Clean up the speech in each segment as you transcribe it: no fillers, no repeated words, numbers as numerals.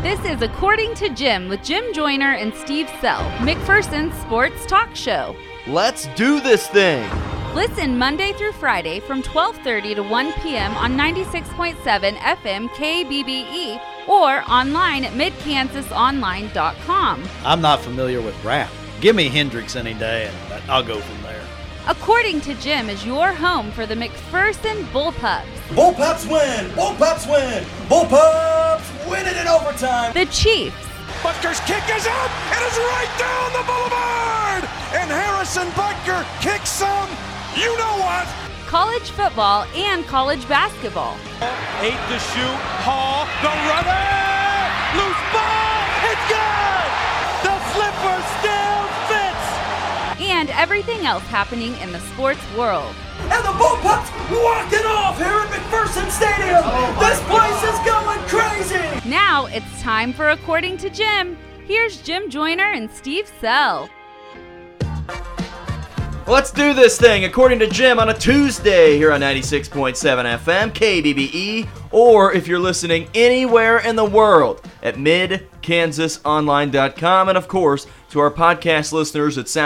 This is According to Jim with Jim Joyner and Steve Sell, McPherson's sports talk show. Let's do this thing! Listen Monday through Friday from 12:30 to 1 p.m. on 96.7 FM KBBE or online at midkansasonline.com. I'm not familiar with rap. Give me Hendrix any day and I'll go from there. According to Jim is your home for the McPherson Bullpups. Bullpups win! Bullpups win! Bullpups win it in overtime! The Chiefs. Butker's kick is up! It is right down the boulevard! And Harrison Butker kicks some, you know what? College football and college basketball. 8 to shoot, Hall, the runner! Loose ball, it's good! The flipper still fits! And everything else happening in the sports world. And the Bullpups walking off here at McPherson Stadium! This place is going crazy! Now it's time for According to Jim. Here's Jim Joyner and Steve Sell. Let's do this thing, according to Jim, on a Tuesday here on 96.7 FM, KBBE, or if you're listening anywhere in the world at midkansasonline.com, and of course, to our podcast listeners at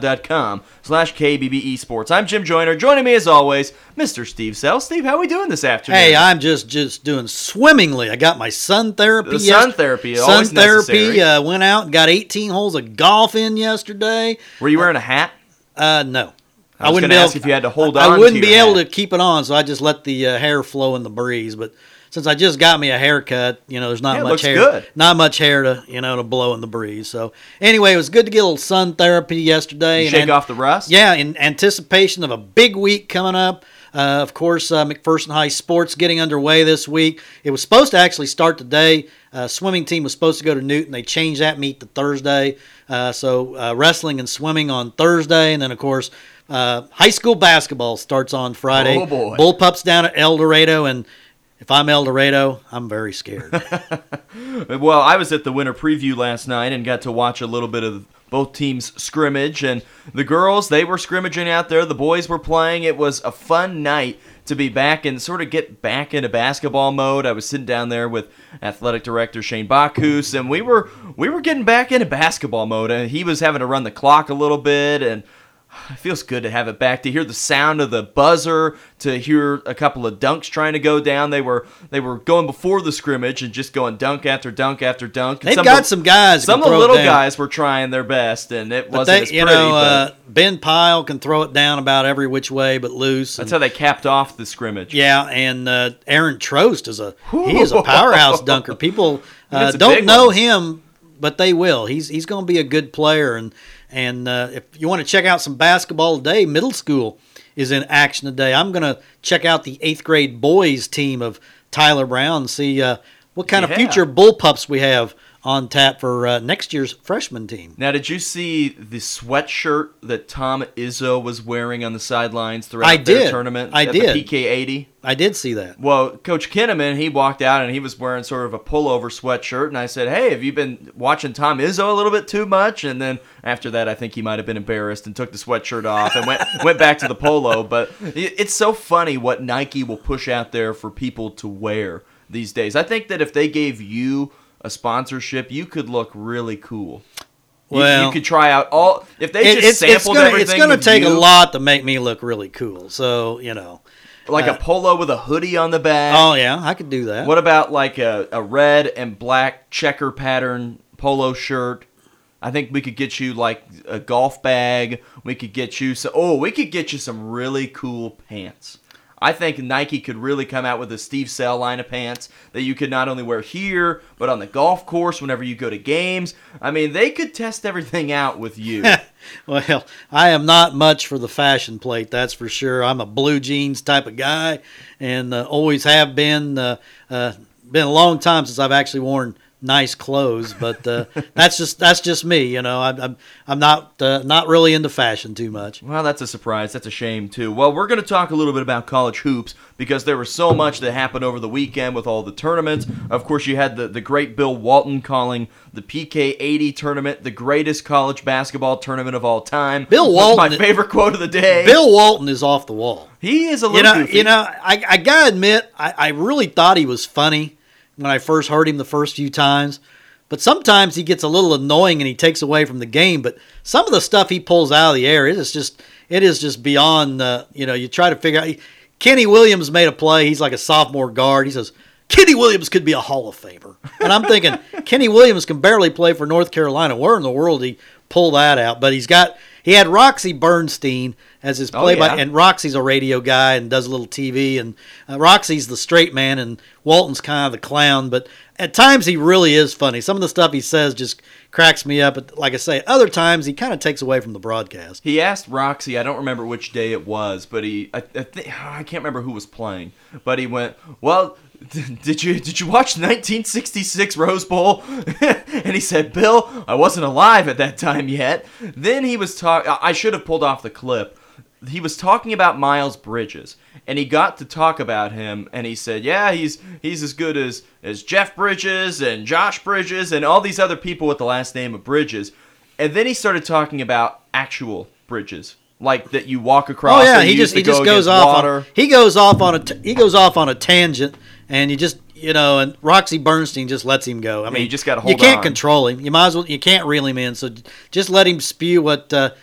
soundcloud.com/KBBE Sports. I'm Jim Joyner. Joining me as always, Mr. Steve Sell. Steve, how are we doing this afternoon? Hey, I'm just doing swimmingly. I got my sun therapy. The sun therapy, always sun therapy. necessary. Went out and got 18 holes of golf in yesterday. Were you wearing a hat? No. I was going to ask if you had to hold on. I wouldn't to be your able hat. to keep it on, so I just let the hair flow in the breeze. But since I just got me a haircut, there's not Yeah, it much looks hair. good. Not much hair to blow in the breeze. So anyway, it was good to get a little sun therapy yesterday. You shake off the rust? Yeah, in anticipation of a big week coming up. Of course, McPherson High sports getting underway this week. It was supposed to actually start today. Swimming team was supposed to go to Newton. They changed that meet to Thursday. So wrestling and swimming on Thursday, and then of course high school basketball starts on Friday. Oh boy! Bullpups down at El Dorado, and if I'm El Dorado, I'm very scared. Well, I was at the winter preview last night and got to watch a little bit of both teams scrimmage, and the girls, they were scrimmaging out there. The boys were playing. It was a fun night to be back and sort of get back into basketball mode. I was sitting down there with athletic director Shane Bacchus, and we were getting back into basketball mode. And he was having to run the clock a little bit, and it feels good to have it back, to hear the sound of the buzzer, to hear a couple of dunks trying to go down. They were going before the scrimmage and just going dunk after dunk after dunk. They've got some guys. Some of the little guys were trying their best, and it wasn't as pretty. But Ben Pyle can throw it down about every which way but loose. That's how they capped off the scrimmage. Yeah, and Aaron Trost is a powerhouse dunker. People don't know him, but they will. He's going to be a good player, and if you want to check out some basketball today, middle school is in action today. I'm going to check out the 8th grade boys team of Tyler Brown and see what kind of future Bullpups we have on tap for next year's freshman team. Now, did you see the sweatshirt that Tom Izzo was wearing on the sidelines throughout their tournament? I did. The PK80? I did see that. Well, Coach Kinnaman, he walked out and he was wearing sort of a pullover sweatshirt, and I said, hey, have you been watching Tom Izzo a little bit too much? And then after that, I think he might have been embarrassed and took the sweatshirt off and went back to the polo. But it's so funny what Nike will push out there for people to wear these days. I think that if they gave you a sponsorship, you could look really cool. Well, you could try out all. If they just sampled everything, it's going to take a lot to make me look really cool. So like a polo with a hoodie on the back. Oh yeah, I could do that. What about like a red and black checker pattern polo shirt? I think we could get you like a golf bag. We could get you some really cool pants. I think Nike could really come out with a Steve Sell line of pants that you could not only wear here, but on the golf course whenever you go to games. I mean, they could test everything out with you. Well, I am not much for the fashion plate, that's for sure. I'm a blue jeans type of guy, and always have been. Been a long time since I've actually worn nice clothes, but that's just me. I'm not really into fashion too much. Well, that's a surprise. That's a shame too. Well, we're going to talk a little bit about college hoops because there was so much that happened over the weekend with all the tournaments. Of course, you had the great Bill Walton calling the PK80 tournament the greatest college basketball tournament of all time. Bill Walton, my favorite quote of the day. Bill Walton is off the wall. He is a little goofy. I gotta admit, I really thought he was funny when I first heard him the first few times. But sometimes he gets a little annoying and he takes away from the game. But some of the stuff he pulls out of the air, it is just beyond, you try to figure out. Kenny Williams made a play. He's like a sophomore guard. He says, Kenny Williams could be a Hall of Famer. And I'm thinking, Kenny Williams can barely play for North Carolina. Where in the world did he pull that out? But he had Roxy Bernstein as his play-by, and Roxy's a radio guy and does a little TV, and Roxy's the straight man, and Walton's kind of the clown. But at times he really is funny. Some of the stuff he says just cracks me up. But like I say, other times he kind of takes away from the broadcast. He asked Roxy, I don't remember which day it was, but I can't remember who was playing, but he went, well, did you watch the 1966 Rose Bowl? And he said, Bill, I wasn't alive at that time yet. Then he was talking, I should have pulled off the clip. He was talking about Miles Bridges, and he got to talk about him, and he said, yeah, he's as good as Jeff Bridges and Josh Bridges and all these other people with the last name of Bridges. And then he started talking about actual bridges, like that you walk across. Oh yeah, and he just goes off. He goes off on a tangent, and you just and Roxy Bernstein just lets him go. I mean, you just got to hold on. You can't control him. You can't reel him in. So just let him spew what the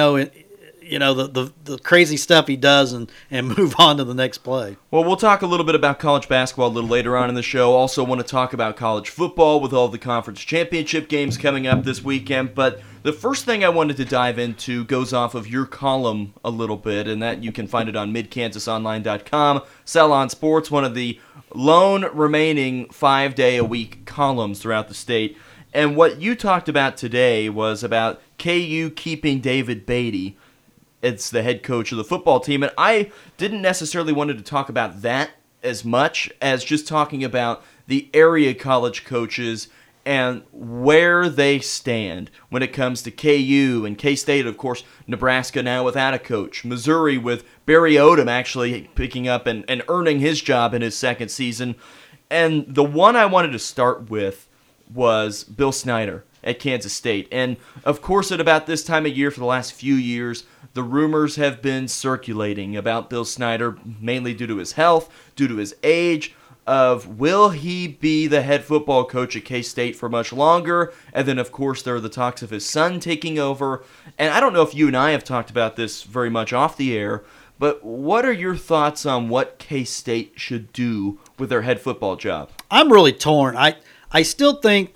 crazy stuff he does and move on to the next play. Well, we'll talk a little bit about college basketball a little later on in the show. Also want to talk about college football with all the conference championship games coming up this weekend. But the first thing I wanted to dive into goes off of your column a little bit, and that you can find it on midkansasonline.com. Sell on Sports, one of the lone remaining 5-day-a-week columns throughout the state. And what you talked about today was about KU keeping David Beatty. It's the head coach of the football team, and I didn't necessarily wanted to talk about that as much as just talking about the area college coaches and where they stand when it comes to KU and K-State. Of course, Nebraska now without a coach. Missouri with Barry Odom actually picking up and earning his job in his second season. And the one I wanted to start with was Bill Snyder at Kansas State. And, of course, at about this time of year for the last few years, the rumors have been circulating about Bill Snyder, mainly due to his health, due to his age, of will he be the head football coach at K-State for much longer? And then, of course, there are the talks of his son taking over. And I don't know if you and I have talked about this very much off the air, but what are your thoughts on what K-State should do with their head football job? I'm really torn. I still think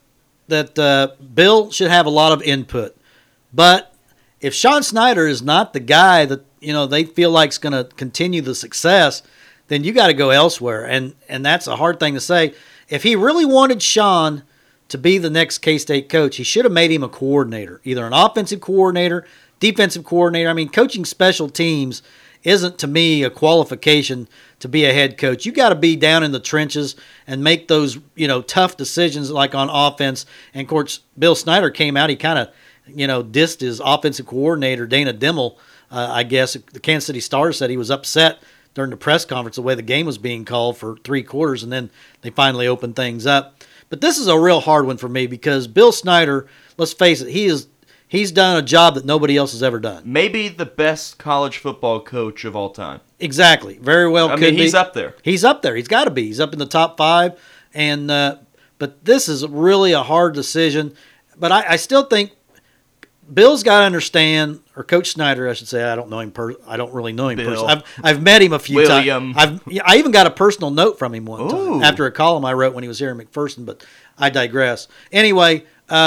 that Bill should have a lot of input. But if Sean Snyder is not the guy that they feel like is going to continue the success, then you got to go elsewhere. And that's a hard thing to say. If he really wanted Sean to be the next K-State coach, he should have made him a coordinator, either an offensive coordinator, defensive coordinator. I mean, coaching special teams isn't, to me, a qualification to be a head coach. You got to be down in the trenches and make those, tough decisions like on offense. And, of course, Bill Snyder came out. He kind of, dissed his offensive coordinator, Dana Dimmel, I guess. The Kansas City Star said he was upset during the press conference the way the game was being called for 3 quarters, and then they finally opened things up. But this is a real hard one for me because Bill Snyder, let's face it, he's done a job that nobody else has ever done. Maybe the best college football coach of all time. Exactly. Very well could be. He's up there. He's up there. He's got to be. He's up in the top 5. And but this is really a hard decision. But I still think Bill's got to understand, or Coach Snyder, I should say. I don't know him. I don't really know him personally. I've met him a few times. I even got a personal note from him one time after a column I wrote when he was here in McPherson. But I digress. Anyway,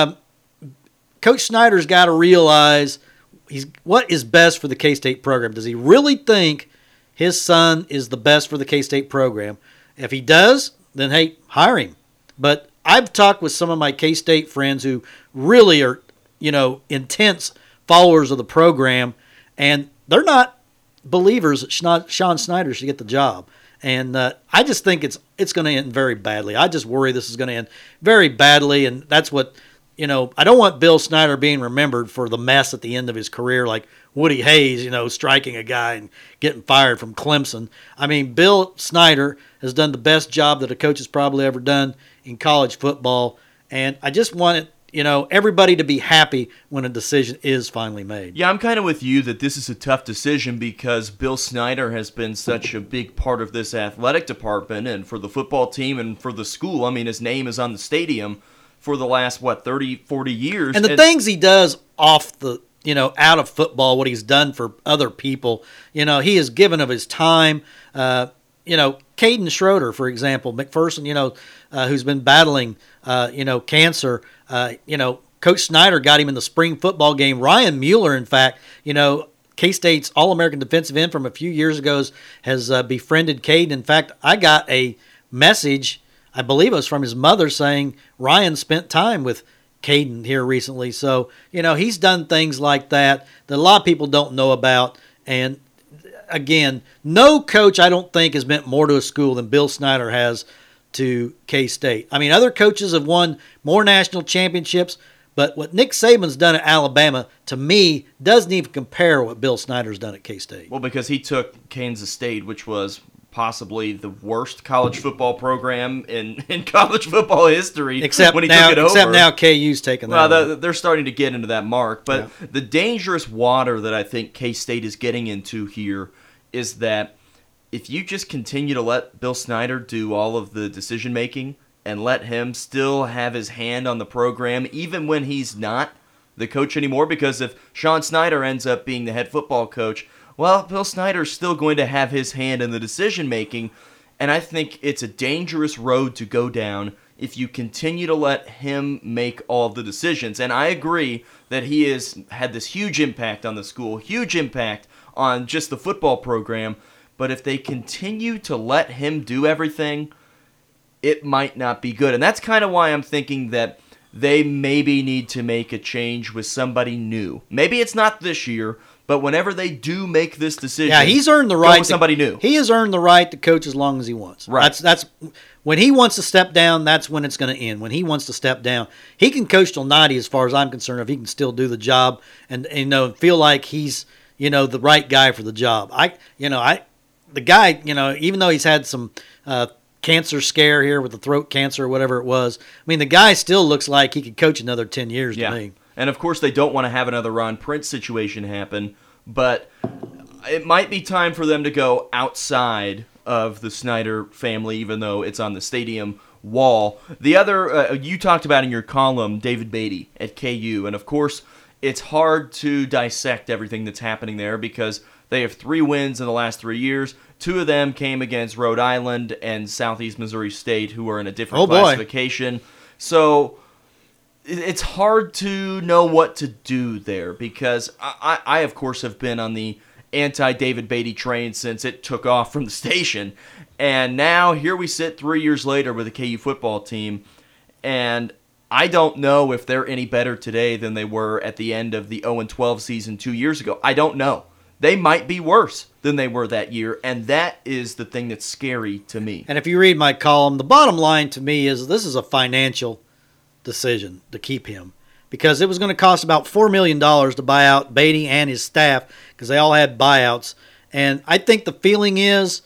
Coach Snyder's got to realize what is best for the K-State program. Does he really think his son is the best for the K-State program? If he does, then hey, hire him. But I've talked with some of my K-State friends who really are, intense followers of the program, and they're not believers that Sean Snyder should get the job. And I just think it's going to end very badly. I just worry this is going to end very badly, and that's what, I don't want Bill Snyder being remembered for the mess at the end of his career, like Woody Hayes, striking a guy and getting fired from Clemson. I mean, Bill Snyder has done the best job that a coach has probably ever done in college football, and I just want it, everybody to be happy when a decision is finally made. Yeah, I'm kind of with you that this is a tough decision because Bill Snyder has been such a big part of this athletic department and for the football team and for the school. I mean, his name is on the stadium for the last, 30, 40 years. And the things he does off the, out of football, what he's done for other people, he has given of his time. Caden Schroeder, for example, McPherson, who's been battling, cancer. Coach Snyder got him in the spring football game. Ryan Mueller, in fact, K-State's All-American defensive end from a few years ago has befriended Caden. In fact, I got a message, I believe it was from his mother, saying Ryan spent time with Caden here recently. So, he's done things like that a lot of people don't know about. And, again, no coach, I don't think, has meant more to a school than Bill Snyder has to K-State. I mean, other coaches have won more national championships, but what Nick Saban's done at Alabama, to me, doesn't even compare what Bill Snyder's done at K-State. Well, because he took Kansas State, which was possibly the worst college football program in college football history when he took it over. Except now KU's taking that. Well, they're starting to get into that mark. But the dangerous water that I think K-State is getting into here is that if you just continue to let Bill Snyder do all of the decision-making and let him still have his hand on the program, even when he's not the coach anymore, because if Sean Snyder ends up being the head football coach, well, Bill Snyder's still going to have his hand in the decision-making, and I think it's a dangerous road to go down if you continue to let him make all the decisions. And I agree that he has had this huge impact on the school, huge impact on just the football program, but if they continue to let him do everything, it might not be good. And that's kind of why I'm thinking that they maybe need to make a change with somebody new. Maybe it's not this year, but whenever they do make this decision, he's earned the right. With somebody new. He has earned the right to coach as long as he wants. Right. That's when he wants to step down. That's when it's going to end. When he wants to step down, he can coach till 90, as far as I'm concerned. If he can still do the job and feel like he's the right guy for the job. The guy, even though he's had some cancer scare here with the throat cancer or whatever it was, I mean, the guy still looks like he could coach another 10 years to me. And, of course, they don't want to have another Ron Prince situation happen, but it might be time for them to go outside of the Snyder family, even though it's on the stadium wall. The other, you talked about in your column, David Beatty at KU, and, of course, it's hard to dissect everything that's happening there because they have 3 wins in the last 3 years. 2 of them came against Rhode Island and Southeast Missouri State, who are in a different classification. So it's hard to know what to do there because I, of course, have been on the anti-David Beatty train since it took off from the station. And now here we sit 3 years later with the KU football team, and I don't know if they're any better today than they were at the end of the 0-12 season 2 years ago. I don't know. They might be worse than they were that year, and that is the thing that's scary to me. And if you read my column, the bottom line to me is this is a financial decision to keep him because it was going to cost about $4 million to buy out Beatty and his staff because they all had buyouts. And I think the feeling is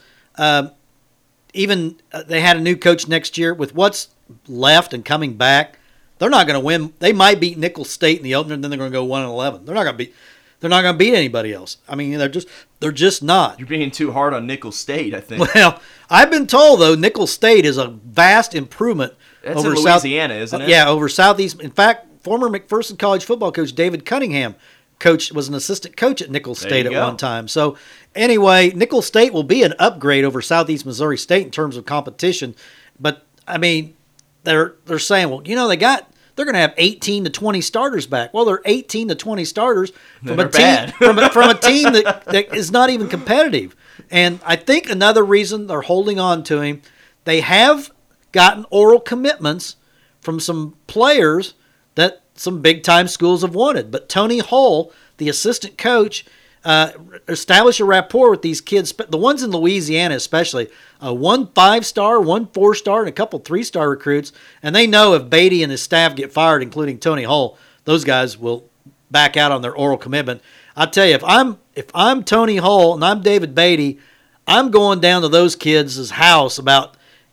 they had a new coach next year. With what's left and coming back, they're not going to win. They might beat Nicholls State in the opener, and then they're going to go 1-11. They're not going to beat anybody else. I mean, they're just not. You're being too hard on Nicholls State, I think. Well, I've been told though Nicholls State is a vast improvement. That's over in Louisiana, isn't it? Yeah, over Southeast. In fact, former McPherson College football coach David Cunningham was an assistant coach at Nicholls State at one time. So anyway, Nicholls State will be an upgrade over Southeast Missouri State in terms of competition. But I mean, they're saying, well, they're going to have 18 to 20 starters back. Well, they're 18 to 20 starters from a team from a team that is not even competitive. And I think another reason they're holding on to him, they have gotten oral commitments from some players that some big-time schools have wanted. But Tony Hull, the assistant coach, established a rapport with these kids, the ones in Louisiana especially, 1 5-star, 1 4-star, and a couple 3-star recruits. And they know if Beatty and his staff get fired, including Tony Hull, those guys will back out on their oral commitment. I'll tell you, if I'm Tony Hull and I'm David Beatty, I'm going down to those kids' house about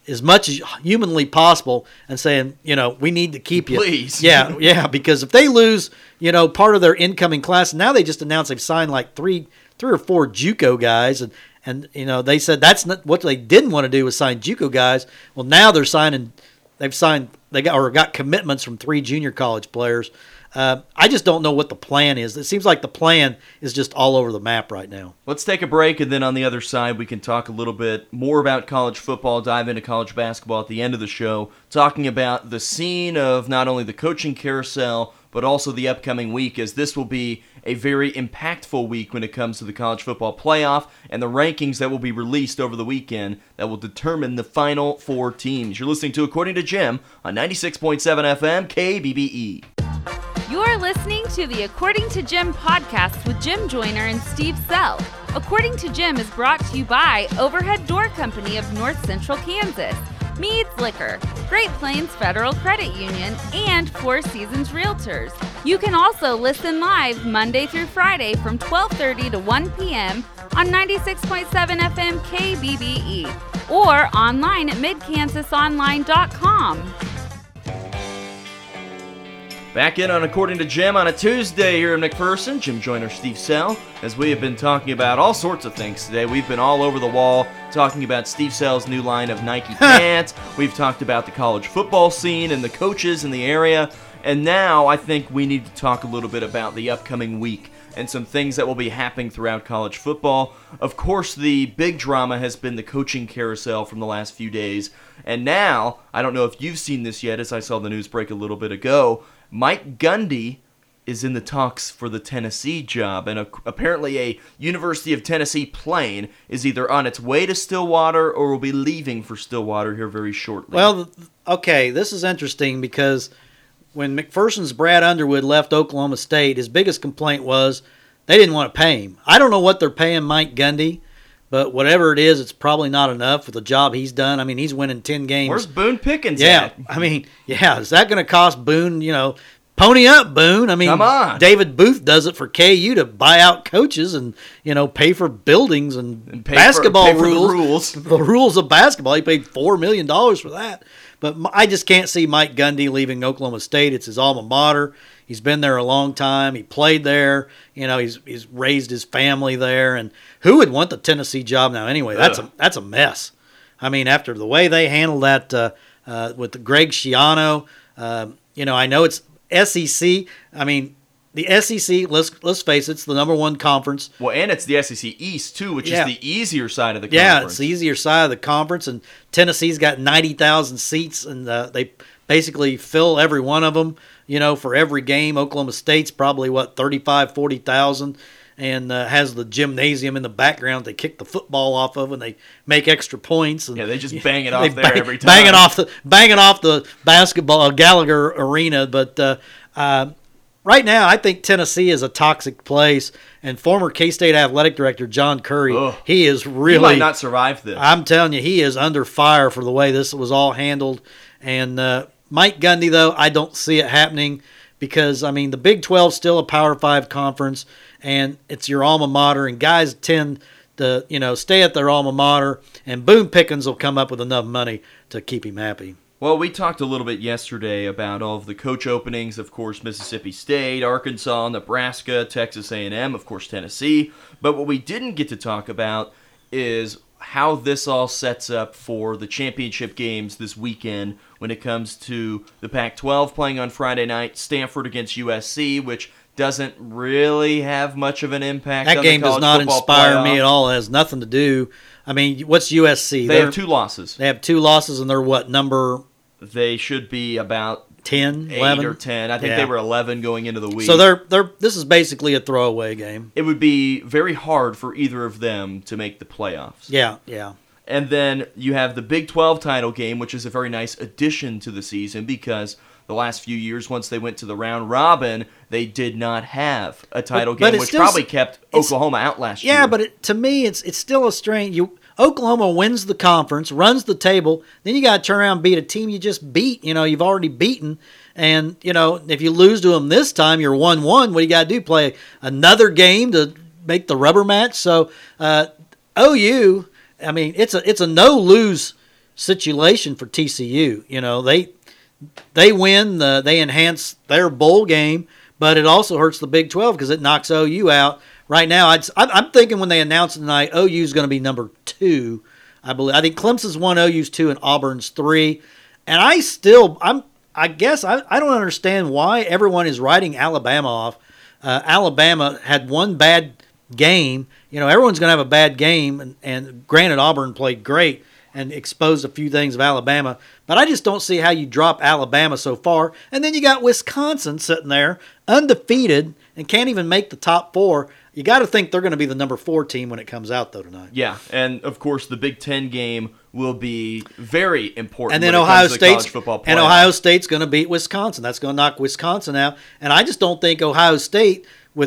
as much as humanly possible and saying, we need to keep you. Please. Yeah, because if they lose, part of their incoming class, now they just announced they've signed like three or four JUCO guys, and they said that's not what they didn't want to do was sign JUCO guys. Well, now they got commitments from 3 junior college players. I just don't know what the plan is. It seems like the plan is just all over the map right now. Let's take a break, and then on the other side, we can talk a little bit more about college football, dive into college basketball at the end of the show, talking about the scene of not only the coaching carousel, but also the upcoming week, as this will be a very impactful week when it comes to the college football playoff and the rankings that will be released over the weekend that will determine the final 4 teams. You're listening to According to Jim on 96.7 FM KBBE. You're listening to the According to Jim podcast with Jim Joyner and Steve Sell. According to Jim is brought to you by Overhead Door Company of North Central Kansas, Mead's Liquor, Great Plains Federal Credit Union, and Four Seasons Realtors. You can also listen live Monday through Friday from 12:30 to 1 p.m. on 96.7 FM KBBE or online at midkansasonline.com. Back in on According to Jim on a Tuesday here in McPherson. Jim Joyner, Steve Sell, as we have been talking about all sorts of things today. We've been all over the wall talking about Steve Sell's new line of Nike pants. We've talked about the college football scene and the coaches in the area. And now I think we need to talk a little bit about the upcoming week and some things that will be happening throughout college football. Of course, the big drama has been the coaching carousel from the last few days. And now, I don't know if you've seen this yet, as I saw the news break a little bit ago, Mike Gundy is in the talks for the Tennessee job, and apparently a University of Tennessee plane is either on its way to Stillwater or will be leaving for Stillwater here very shortly. Well, okay, this is interesting because when McPherson's Brad Underwood left Oklahoma State, his biggest complaint was they didn't want to pay him. I don't know what they're paying Mike Gundy, but whatever it is, it's probably not enough for the job he's done. I mean, he's winning 10 games. Where's Boone Pickens at? I mean, is that going to cost Boone, pony up, Boone? I mean, come on. David Booth does it for KU to buy out coaches and, pay for buildings and basketball rules. The rules of basketball. He paid $4 million for that. But I just can't see Mike Gundy leaving Oklahoma State. It's his alma mater. He's been there a long time. He played there. He's raised his family there. And who would want the Tennessee job now anyway? That's a mess. I mean, after the way they handled that with the Greg Schiano, I know it's SEC. I mean, the SEC, let's face it, it's the number 1 conference. Well, and it's the SEC East, too, which is the easier side of the conference. Yeah, it's the easier side of the conference, and Tennessee's got 90,000 seats, and they basically fill every one of them, for every game. Oklahoma State's probably, 40,000, and has the gymnasium in the background they kick the football off of, and they make extra points. And, they just bang it off there every time. Banging off the basketball Gallagher Arena, but right now, I think Tennessee is a toxic place, and former K-State athletic director John Curry, he is really... He might not survive this. I'm telling you, he is under fire for the way this was all handled. And Mike Gundy, though, I don't see it happening because, the Big 12 is still a Power 5 conference, and it's your alma mater, and guys tend to, stay at their alma mater, and Boone Pickens will come up with enough money to keep him happy. Well, we talked a little bit yesterday about all of the coach openings, of course, Mississippi State, Arkansas, Nebraska, Texas A&M, of course, Tennessee. But what we didn't get to talk about is how this all sets up for the championship games this weekend when it comes to the Pac-12 playing on Friday night, Stanford against USC, which doesn't really have much of an impact on the college football playoff. That game does not inspire me at all. It has nothing to do. What's USC? They have 2 losses. They have 2 losses, and they're what, number... They should be about 10, 8 11? or 10. I think they were 11 going into the week. So this is basically a throwaway game. It would be very hard for either of them to make the playoffs. Yeah. And then you have the Big 12 title game, which is a very nice addition to the season because the last few years, once they went to the round robin, they did not have a title game, which probably kept Oklahoma out last year. Yeah, but to me, it's still a strange... Oklahoma wins the conference, runs the table, then you got to turn around and beat a team you just beat, you've already beaten. And, if you lose to them this time, you're 1-1. What do you got to do? Play another game to make the rubber match? So, OU, it's a no-lose situation for TCU. You know, they win, they enhance their bowl game, but it also hurts the Big 12 because it knocks OU out. Right now, I'm thinking when they announce it tonight, OU is going to be number 2, I believe. I think Clemson's 1, OU's 2, and Auburn's 3. And I guess I don't understand why everyone is writing Alabama off. Alabama had one bad game. You know, everyone's going to have a bad game, and granted, Auburn played great and exposed a few things of Alabama. But I just don't see how you drop Alabama so far. And then you got Wisconsin sitting there, undefeated, and can't even make the top 4. You got to think they're going to be the number 4 team when it comes out, though, tonight. Yeah, and of course the Big Ten game will be very important. And then when Ohio it comes to college State's football playoff. and Ohio State's going to beat Wisconsin. That's going to knock Wisconsin out. And I just don't think Ohio State with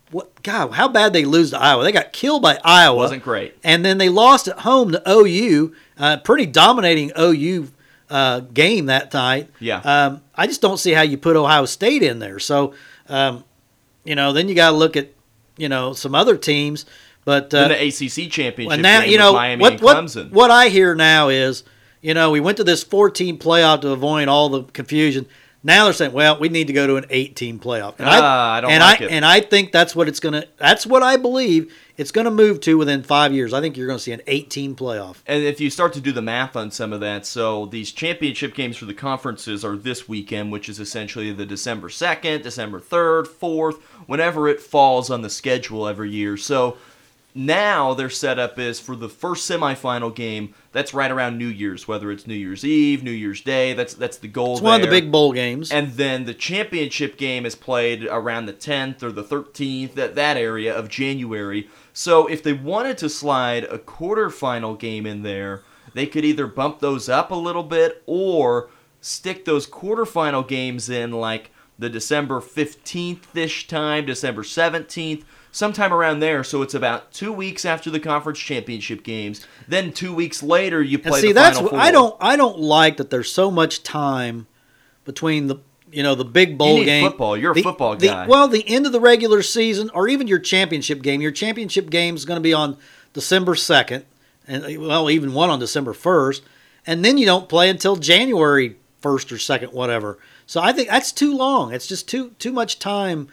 how bad they lose to Iowa. They got killed by Iowa. Wasn't great. And then they lost at home to OU. Pretty dominating OU game that night. Yeah. I just don't see how you put Ohio State in there. So, then you got to look at some other teams, but then the ACC championship now, game with Miami and Clemson. What I hear now is, we went to this 4-team playoff to avoid all the confusion. Now they're saying, well, we need to go to an 8-team playoff. And I don't like it. And I think that's what that's what I believe it's going to move to within 5 years. I think you're going to see an 8-team playoff. And if you start to do the math on some of that, so these championship games for the conferences are this weekend, which is essentially the December 2nd, December 3rd, 4th, whenever it falls on the schedule every year. So now their setup is for the first semifinal game, that's right around New Year's, whether it's New Year's Eve, New Year's Day, that's the goal. It's one of the big bowl games. And then the championship game is played around the 10th or the 13th, that area of January. So if they wanted to slide a quarterfinal game in there, they could either bump those up a little bit or stick those quarterfinal games in like the December 15th-ish time, December 17th, sometime around there. So it's about 2 weeks after the conference championship games. Then 2 weeks later, you play the Final Four. I don't like that there's so much time between the big bowl you need game. Football. You're a football guy. The end of the regular season, or even your championship game. Your championship game is going to be on December 2nd, and even one on December 1st, and then you don't play until January 1st or 2nd, whatever. So I think that's too long. It's just too much time,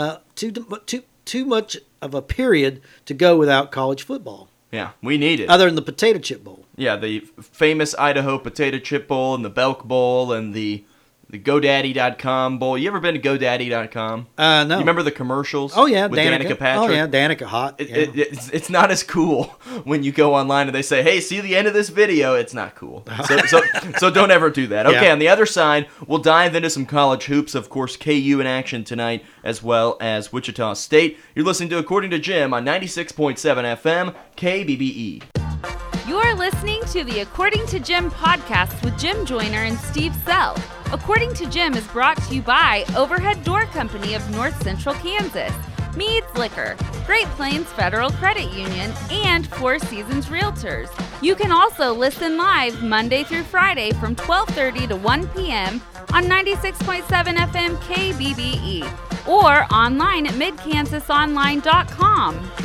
too much of a period to go without college football. Yeah, we need it. Other than the Potato Chip Bowl. Yeah, the famous Idaho Potato Chip Bowl and the Belk Bowl and the GoDaddy.com Bowl. You ever been to GoDaddy.com? No. You remember the commercials? Oh, yeah. With Danica Patrick? Oh, yeah. Danica Hot. It's not as cool when you go online and they say, hey, see the end of this video. It's not cool. So don't ever do that. Okay, Yeah. On the other side, we'll dive into some college hoops. Of course, KU in action tonight, as well as Wichita State. You're listening to According to Jim on 96.7 FM, KBBE. You're listening to the According to Jim podcast with Jim Joyner and Steve Sell. According to Jim is brought to you by Overhead Door Company of North Central Kansas, Mead's Liquor, Great Plains Federal Credit Union, and Four Seasons Realtors. You can also listen live Monday through Friday from 12:30 to 1 p.m. on 96.7 FM KBBE or online at midkansasonline.com.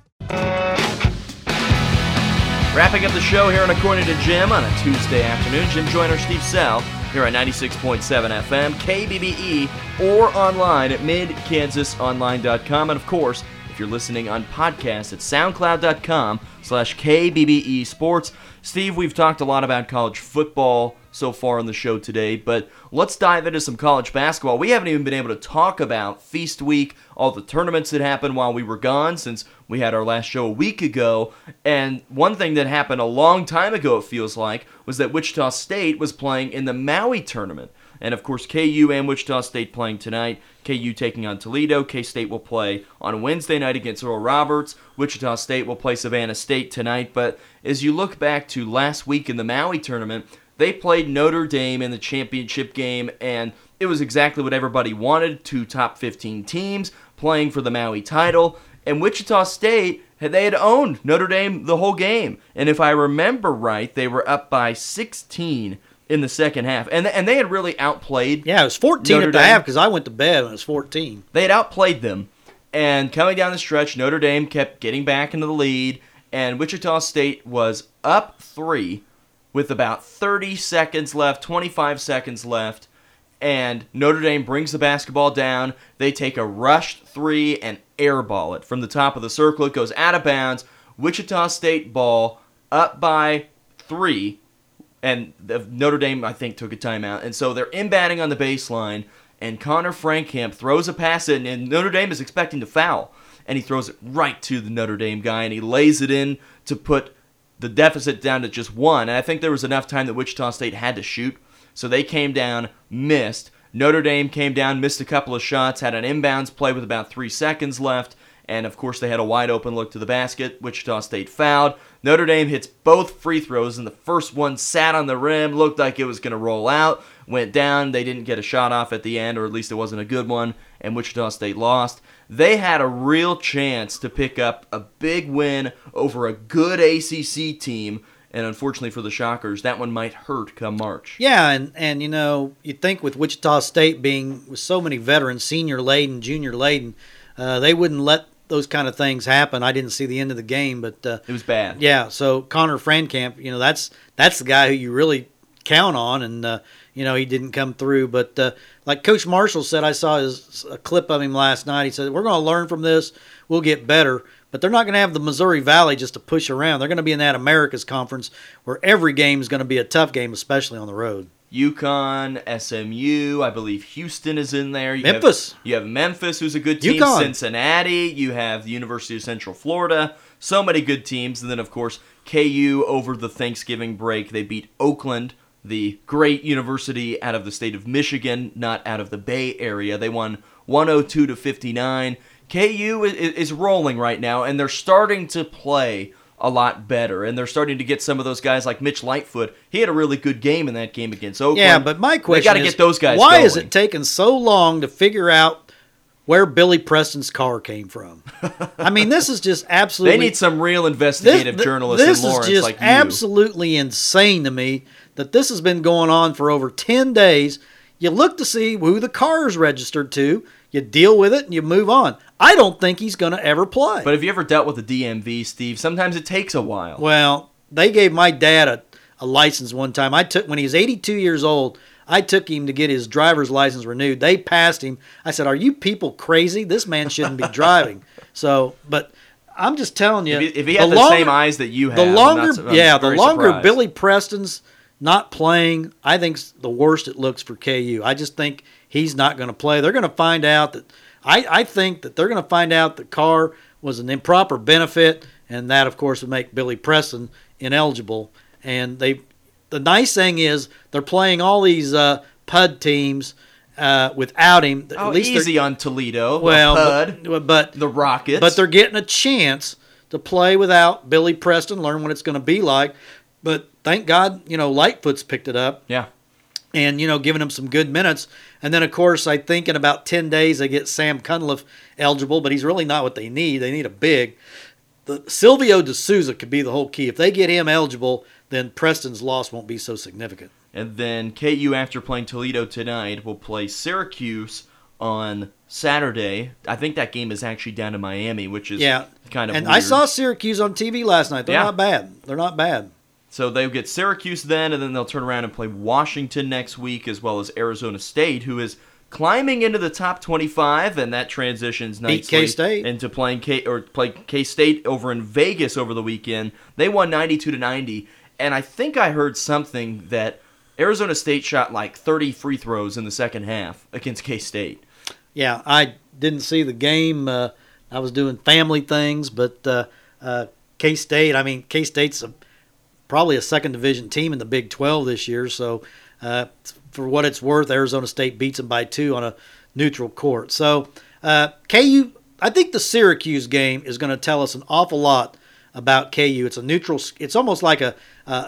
Wrapping up the show here on According to Jim on a Tuesday afternoon. Jim Joyner, Steve Sell here at 96.7 FM, KBBE, or online at midkansasonline.com. And of course, if you're listening on podcast at soundcloud.com/KBBE Sports. Steve, we've talked a lot about college football so far on the show today, but let's dive into some college basketball. We haven't even been able to talk about Feast Week, all the tournaments that happened while we were gone since we had our last show a week ago. And one thing that happened a long time ago, it feels like, was that Wichita State was playing in the Maui tournament. And of course, KU and Wichita State playing tonight. KU taking on Toledo. K-State will play on Wednesday night against Oral Roberts. Wichita State will play Savannah State tonight. But as you look back to last week in the Maui tournament, they played Notre Dame in the championship game, and it was exactly what everybody wanted. 2 top 15 teams playing for the Maui title. And Wichita State, they had owned Notre Dame the whole game. And if I remember right, they were up by 16 in the second half. And they had really outplayed. Yeah, it was 14 Notre at the Dame. half because I went to bed when it was 14. They had outplayed them. And coming down the stretch, Notre Dame kept getting back into the lead. And Wichita State was up 3 with about 30 seconds left, 25 seconds left, and Notre Dame brings the basketball down. They take a rushed three and airball it from the top of the circle. It goes out of bounds. Wichita State ball up by 3, and Notre Dame, I think, took a timeout. And so they're inbounding on the baseline, and Connor Frankamp throws a pass in, and Notre Dame is expecting to foul. And he throws it right to the Notre Dame guy, and he lays it in to put the deficit down to just 1. And I think there was enough time that Wichita State had to shoot. So they came down, missed. Notre Dame came down, missed a couple of shots, had an inbounds play with about 3 seconds left. And, of course, they had a wide-open look to the basket. Wichita State fouled. Notre Dame hits both free throws, and the first one sat on the rim, looked like it was going to roll out, went down. They didn't get a shot off at the end, or at least it wasn't a good one, and Wichita State lost. They had a real chance to pick up a big win over a good ACC team, and unfortunately for the Shockers, that one might hurt come March. Yeah, and you know, you'd think with Wichita State being with so many veterans, senior laden, junior laden, they wouldn't let those kind of things happen. I didn't see the end of the game, but it was bad. Yeah, so Connor Frankamp, you know, that's the guy who you really count on, and you know, he didn't come through. But like Coach Marshall said, I saw a clip of him last night. He said, we're going to learn from this. We'll get better. But they're not going to have the Missouri Valley just to push around. They're going to be in that Americas Conference where every game is going to be a tough game, especially on the road. UConn, SMU, I believe Houston is in there. Memphis. You have Memphis, who's a good team. UConn. Cincinnati. You have the University of Central Florida. So many good teams. And then, of course, KU over the Thanksgiving break. They beat Oakland, the great university out of the state of Michigan, not out of the Bay Area. They won 102-59. KU is rolling right now, and they're starting to play a lot better, and they're starting to get some of those guys like Mitch Lightfoot. He had a really good game in that game against Oakland. Yeah, but my question is, get those guys why going. is it taking so long to figure out where Billy Preston's car came from? I mean, this is just absolutely... They need some real investigative journalists in Lawrence like you. This is just absolutely insane to me that this has been going on for over 10 days. You look to see who the car is registered to, you deal with it, and you move on. I don't think he's going to ever play. But have you ever dealt with the DMV, Steve? Sometimes it takes a while. Well, they gave my dad a license one time. When he was 82 years old, I took him to get his driver's license renewed. They passed him. I said, "Are you people crazy? This man shouldn't be driving." So, but I'm just telling you, if he had the same eyes that you have, the longer surprised. Billy Preston's not playing, I think the worse it looks for KU. I just think he's not going to play. They're going to find out that. I think that they're going to find out the car was an improper benefit, and that, of course, would make Billy Preston ineligible. And the nice thing is they're playing all these PUD teams without him. At least easy on Toledo. Well, PUD, but the Rockets. But they're getting a chance to play without Billy Preston, learn what it's going to be like. But thank God, Lightfoot's picked it up. Yeah. And, giving him some good minutes. And then, of course, I think in about 10 days they get Sam Cunliffe eligible, but he's really not what they need. They need a big. Silvio De Souza could be the whole key. If they get him eligible, then Preston's loss won't be so significant. And then KU, after playing Toledo tonight, will play Syracuse on Saturday. I think that game is actually down in Miami, which is kind of and weird. I saw Syracuse on TV last night. They're not bad. They're not bad. So they'll get Syracuse then, and then they'll turn around and play Washington next week, as well as Arizona State, who is climbing into the top 25, and that transitions nicely K-State. into playing K-State over in Vegas over the weekend. They won 92-90, and I think I heard something that Arizona State shot like 30 free throws in the second half against K-State. Yeah, I didn't see the game. I was doing family things, but K-State, K-State's probably a second division team in the Big 12 this year. So for what it's worth, Arizona State beats them by 2 on a neutral court. So KU, I think the Syracuse game is going to tell us an awful lot about KU. It's a neutral. It's almost like a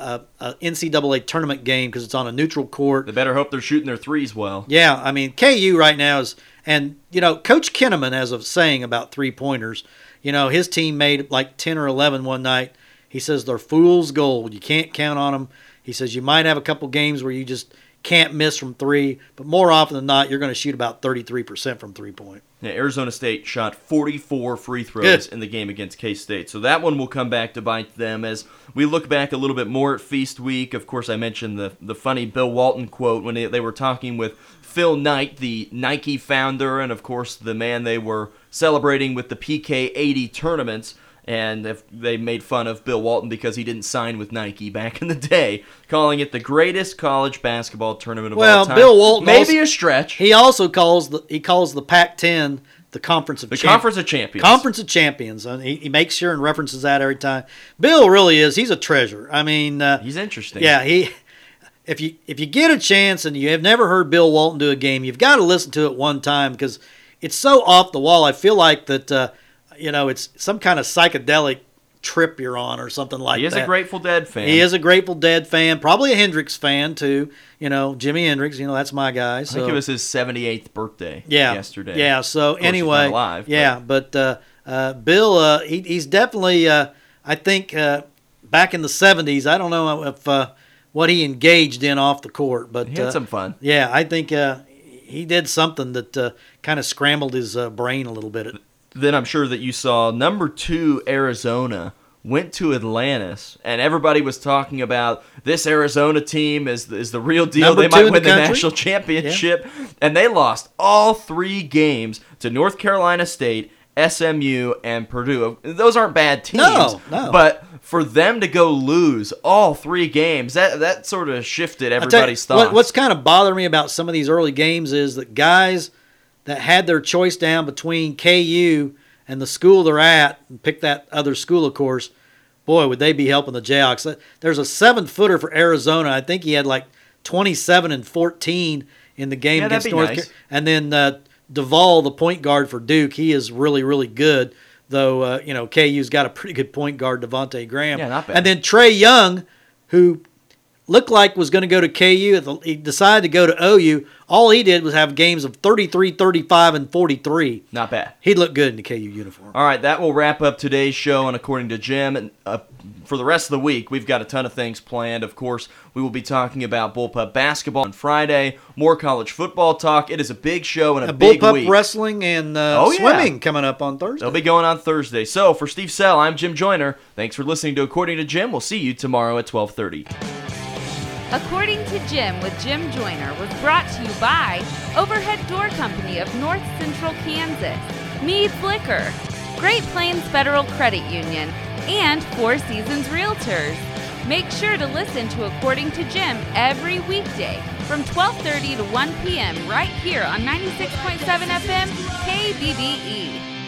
NCAA tournament game because it's on a neutral court. They better hope they're shooting their threes well. Yeah, KU right now is, and Coach Kinnaman has a saying about 3-pointers. His team made like 10 or 11 one night. He says they're fool's gold. You can't count on them. He says you might have a couple games where you just can't miss from three, but more often than not, you're going to shoot about 33% from three-point. Yeah, Arizona State shot 44 free throws in the game against K-State. So that one will come back to bite them as we look back a little bit more at Feast Week. Of course, I mentioned the funny Bill Walton quote when they were talking with Phil Knight, the Nike founder, and of course the man they were celebrating with the PK80 tournaments. And they made fun of Bill Walton because he didn't sign with Nike back in the day, calling it the greatest college basketball tournament of all time. Well, Bill Walton maybe a stretch. He also calls the Pac-10 the Conference of Conference of Champions. Conference of Champions. And he makes sure and references that every time. Bill really is. He's a treasure. I mean, he's interesting. Yeah, If you get a chance and you have never heard Bill Walton do a game, you've got to listen to it one time because it's so off the wall. I feel like that. It's some kind of psychedelic trip you're on or something like that. He is a Grateful Dead fan. He is a Grateful Dead fan, probably a Hendrix fan too. Jimi Hendrix, that's my guy. So. I think it was his 78th birthday yesterday. Yeah, so anyway. He's not alive, yeah, but Bill, he's definitely, I think, back in the 70s, I don't know if what he engaged in off the court. But he had some fun. Yeah, I think he did something that kind of scrambled his brain a little bit. Then I'm sure that you saw number 2 Arizona went to Atlantis, and everybody was talking about this Arizona team is the real deal. Number they 2 might win the country. national championship, and they lost all 3 games to North Carolina State, SMU, and Purdue. Those aren't bad teams, no. But for them to go lose all 3 games, that sort of shifted everybody's thoughts. What's kind of bothering me about some of these early games is that guys that had their choice down between KU and the school they're at, and pick that other school, of course, boy, would they be helping the Jayhawks. There's a 7-footer for Arizona. I think he had like 27 and 14 in the game against North Carolina. And then Duvall, the point guard for Duke, he is really, really good, though, KU's got a pretty good point guard, Devontae Graham. Yeah, not bad. And then Trae Young, who looked like was going to go to KU. He decided to go to OU. All he did was have games of 33, 35, and 43. Not bad. He looked good in the KU uniform. All right, that will wrap up today's show. And according to Jim, and for the rest of the week, we've got a ton of things planned. Of course, we will be talking about Bullpup basketball on Friday, more college football talk. It is a big show and a big week. Bullpup wrestling and swimming coming up on Thursday. They'll be going on Thursday. So for Steve Sell, I'm Jim Joyner. Thanks for listening to According to Jim. We'll see you tomorrow at 12:30. According to Jim with Jim Joyner was brought to you by Overhead Door Company of North Central Kansas, Mead's Liquor, Great Plains Federal Credit Union, and Four Seasons Realtors. Make sure to listen to According to Jim every weekday from 12:30 to 1 p.m. right here on 96.7 FM KBBE.